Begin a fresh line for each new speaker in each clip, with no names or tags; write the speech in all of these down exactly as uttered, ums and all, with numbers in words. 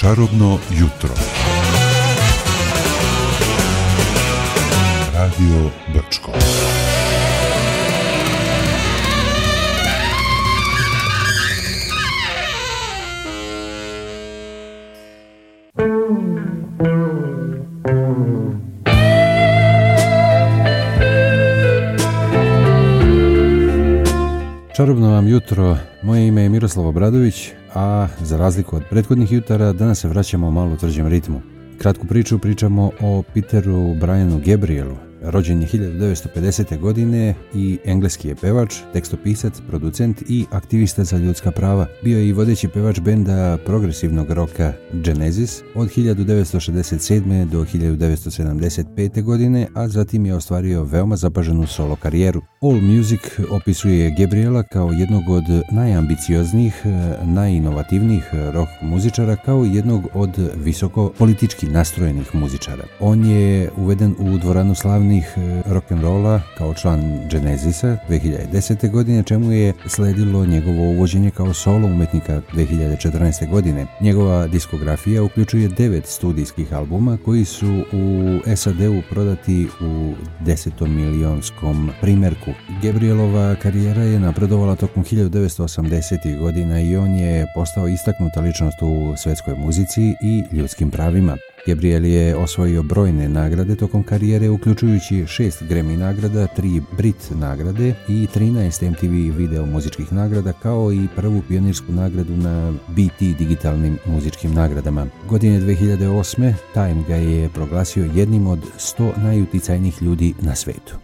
Čarobno jutro. Radio Brčko.
Čarobno vam jutro, moje ime je Miroslav Obradović, a za razliku od prethodnih jutara danas se vraćamo malo u tvrđem ritmu. Kratku priču pričamo o Peteru Brianu Gabrielu. Rođen je hiljadu devetsto pedesete. godine i engleski je pevač, tekstopisac, producent i aktivista za ljudska prava. Bio je i vodeći pevač benda progresivnog roka Genesis od hiljadu devetsto šezdeset sedme. do hiljadu devetsto sedamdeset pete. godine, a zatim je ostvario veoma zapaženu solo karijeru. All Music opisuje Gabriela kao jednog od najambicioznijih, najinovativnijih rock muzičara, kao jednog od visoko politički nastrojenih muzičara. On je uveden u dvoranu slavnih rock'n'rolla kao član Genesisa dve hiljade desete. godine, čemu je sledilo njegovo uvođenje kao solo umetnika dve hiljade četrnaeste. godine. Njegova diskografija uključuje devet studijskih albuma koji su u S A D-u prodati u desetomilionskom primerku. Gabrielova karijera je napredovala tokom hiljadu devetsto osamdesetih. godina i on je postao istaknuta ličnost u svetskoj muzici i ljudskim pravima. Gabriel je osvojio brojne nagrade tokom karijere, uključujući šest Grammy nagrada, tri Brit nagrade i trinaest M T V video muzičkih nagrada, kao i prvu pionirsku nagradu na B T digitalnim muzičkim nagradama. Godine dve hiljade osme. Time ga je proglasio jednim od sto najuticajnijih ljudi na svetu.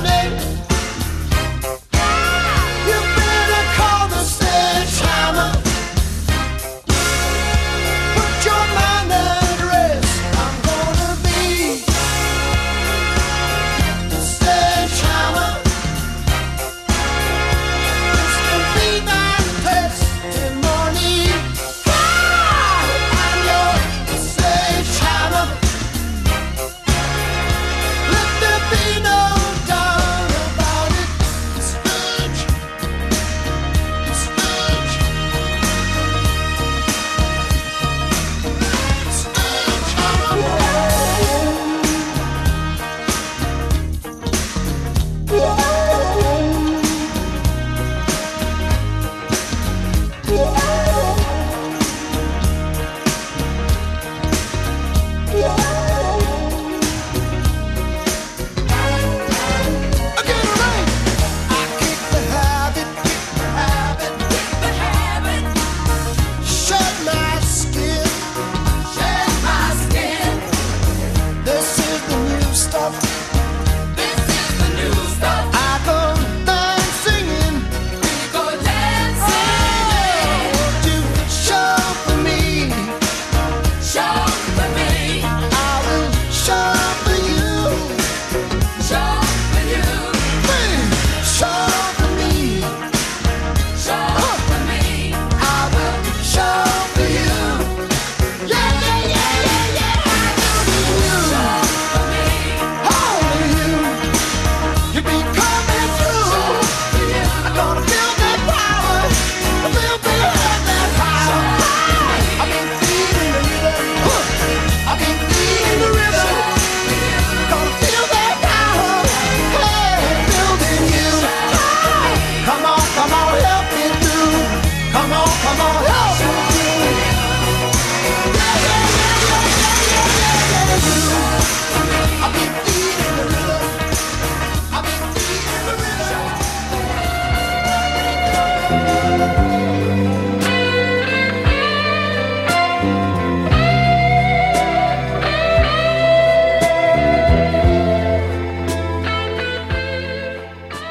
You better call the sledgehammer.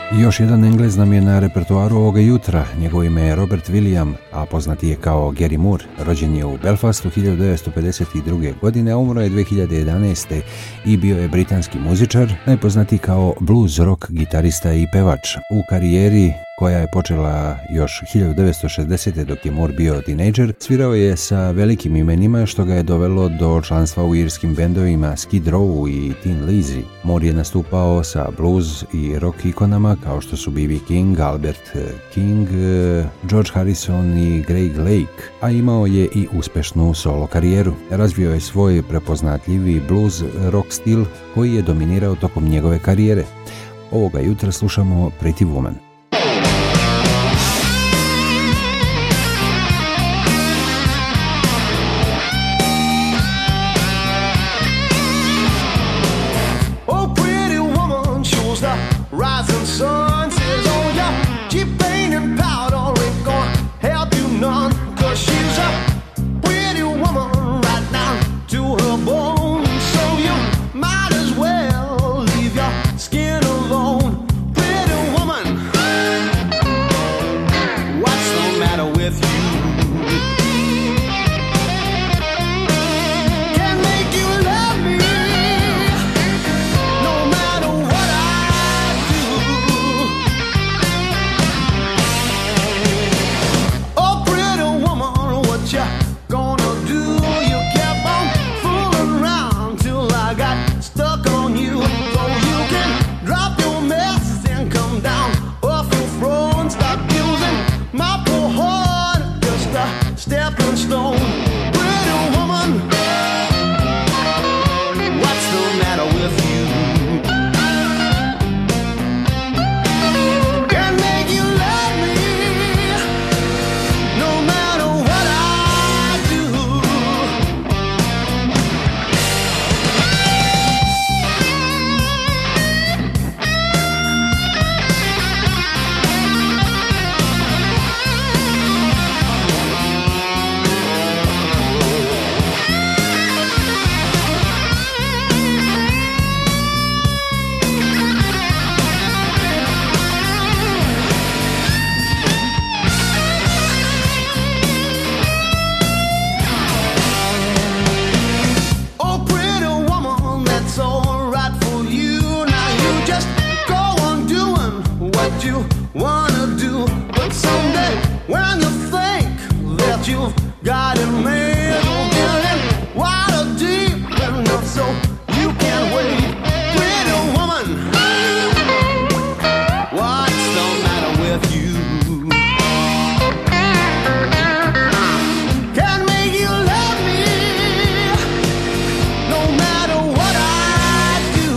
Još jedan Englez nam je na repertoaru ovoga jutra. Njegovo ime je Robert William, a poznati je kao Gary Moore. Rođen je u Belfastu hiljadu devetsto pedeset druge. godine, a umro je dve hiljade jedanaeste. i bio je britanski muzičar, najpoznatiji kao blues rock gitarista i pevač. U karijeri koja je počela još hiljadu devetsto šezdesete. dok je Moore bio tinejdžer, svirao je sa velikim imenima što ga je dovelo do članstva u irskim bendovima Skid Row i Tin Lizzy. Moore je nastupao sa blues i rock ikonama kao što su B B King, Albert King, George Harrison i Greg Lake, a imao je i uspešnu solo karijeru. Razvio je svoj prepoznatljivi blues rock stil koji je dominirao tokom njegove karijere. Ovoga jutra slušamo Pretty Woman.
Rising sun says, oh yeah, cheap paint and powder ain't gonna help you none, cause she's a pretty woman right down to her bones. So you might as well leave your skin alone. Pretty woman, what's the matter with you? Can make you love me no matter what I you gonna do? You kept on fooling around till I got stuck on you. So you can drop your mess and come down off your throne and stop using my poor heart just a stepping stone. Pretty woman, what's the matter with you? Can make you love me no matter what I you wanna do, but someday when you think that you've got it made, you'll get in water deep enough so you can wait. Pretty woman, what's the matter with you? Can make you love me no matter what I do.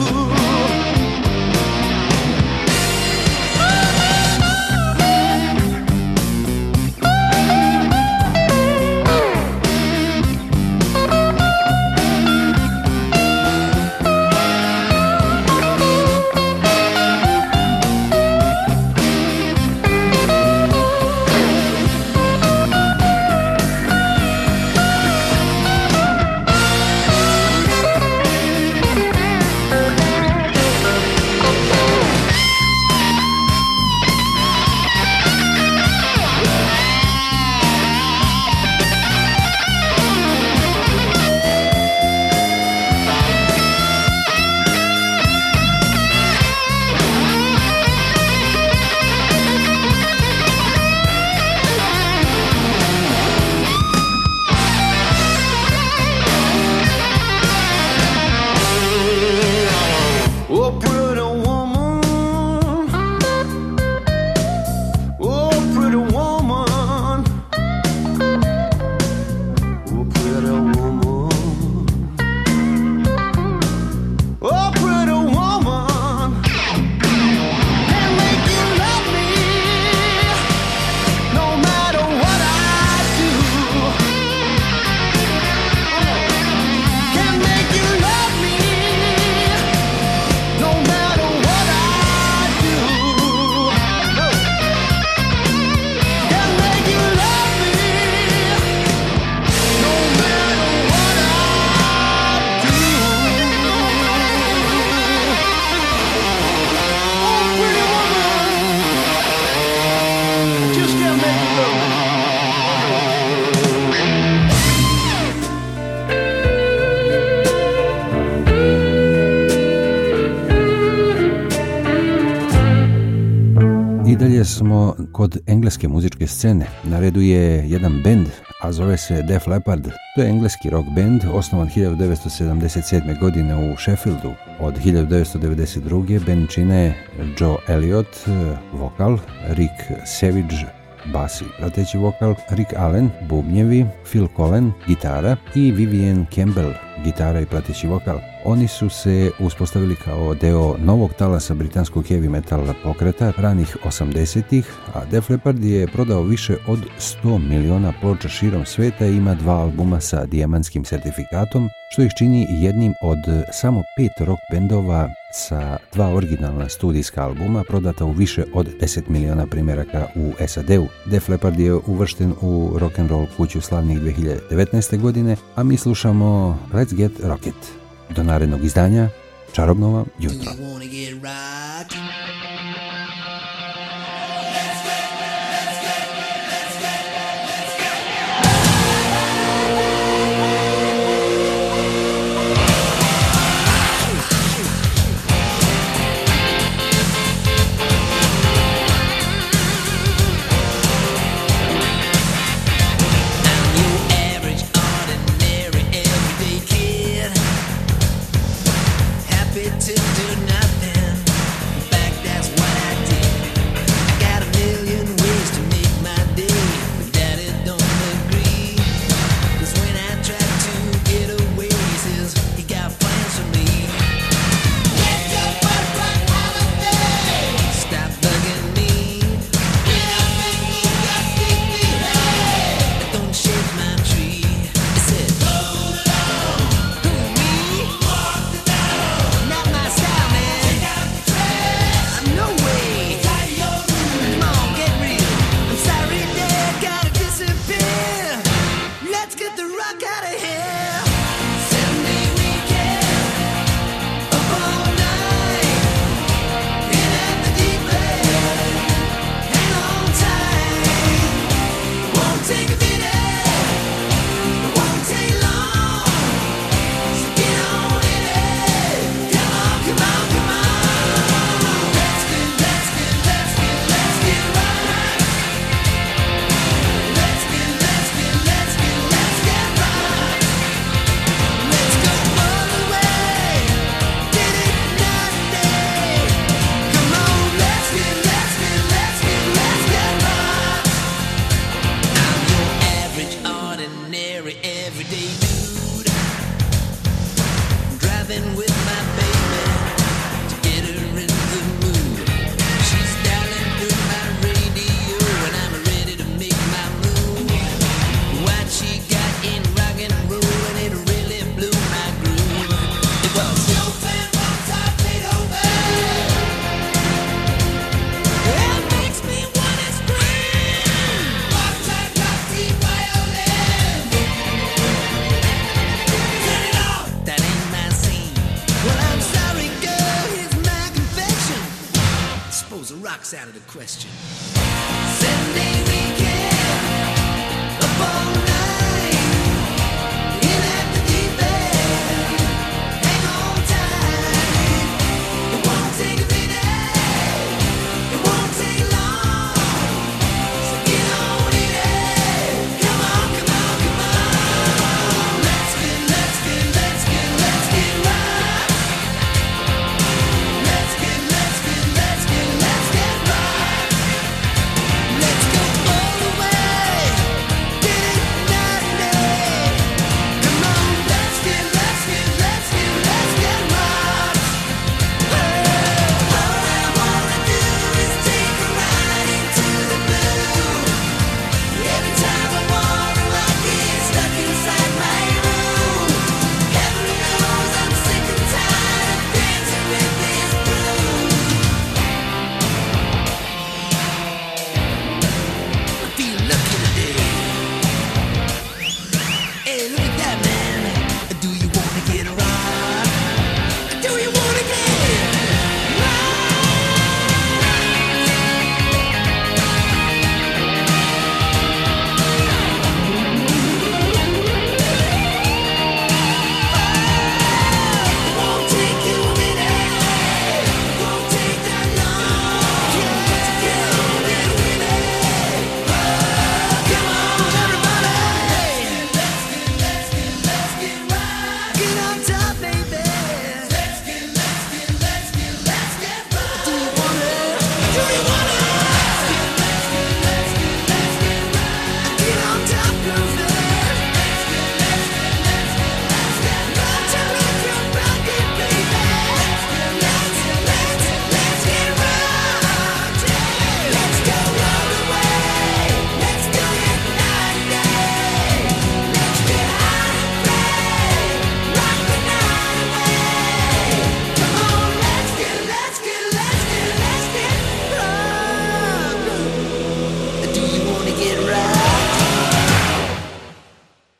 I dalje smo kod engleske muzičke scene. Na redu je jedan bend, a zove se Def Leppard. To je engleski rock band, osnovan hiljadu devetsto sedamdeset sedme. godine u Sheffieldu. Od hiljadu devetsto devedeset druge. band čine Joe Elliott, vokal, Rick Savage, bas i prateći vokal, Rick Allen, bubnjevi, Phil Collen, gitara i Vivian Campbell, gitara i prateći vokal. Oni su se uspostavili kao deo novog talasa britanskog heavy metal pokreta ranih osamdesetih, a Def Leppard je prodao više od sto miliona ploča širom sveta i ima dva albuma sa dijamantskim sertifikatom, što ih čini jednim od samo pet rock bendova sa dva originalna studijska albuma prodata u više od deset miliona primjeraka u S A D-u. Def Leppard je uvršten u rock'n'roll kuću slavnih dve hiljade devetnaeste. godine, a mi slušamo Let's Get Rocket. Do narednog izdanja, čarobno vam jutro.
To do nothing, in fact that's what I did. I got a million ways to make my day, but daddy don't agree. 'Cause when I try to get away, he says he got plans for me. Get your butt right out of there. Stop bugging me. Get up and move your sleepy head. Don't shake my tree. He said, hold it on. Who, me? Walk the dog. Not my style, man. Take out the trash. No way. Tie your room. Come on, get real. I'm sorry, Dad, gotta disappear. Let's get the rock out of here. Sunday weekend, up all night, in at the deep end. Hang on tight. Won't take a minute. Won't take long. So get on in it. Come on, come on, come on. Let's get, let's get, let's get, let's get right. Let's get, let's get, let's get, let's get right. Let's go all the way. Get it nothing. Come on, let's get, let's get, let's get, let's get right. I'm your average, ordinary, everyday dude. Driving with my baby to get her in the mood. She's dialing through my radio and I'm ready to make my move. What she got in rock and roll and it really blew my groove. It was Chopin, Mozart, Beethoven. It makes me wanna scream. Mozart, Roxy, violin. Turn it off. That ain't my scene. Well, I'm sorry, girl. Here's my confession. Suppose the rock's out of the question. Sunday